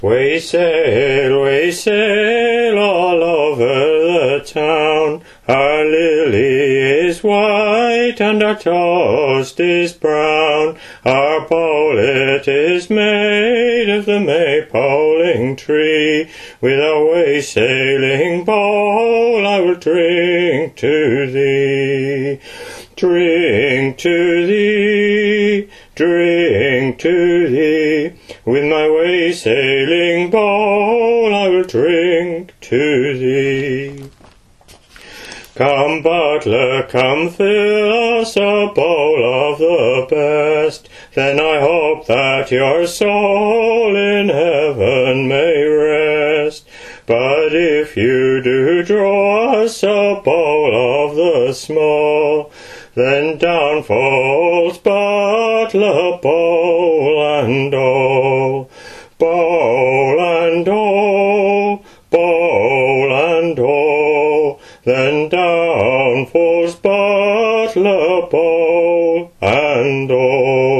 We sail all over the town. Our lily is white and our toast is brown. Our bowl it is made of the maypoling tree. With our waysailing bowl I will drink to thee. Drink to thee, drink to thee. With my waysailing bowl I will drink to thee. Come, butler, come fill us a bowl of the best. Then I hope that your soul in heaven may rest. But if you do draw us a bowl of the small, then down falls butler, bowl and all. Bowl and all, bowl and all. Then down falls butler, bowl and all.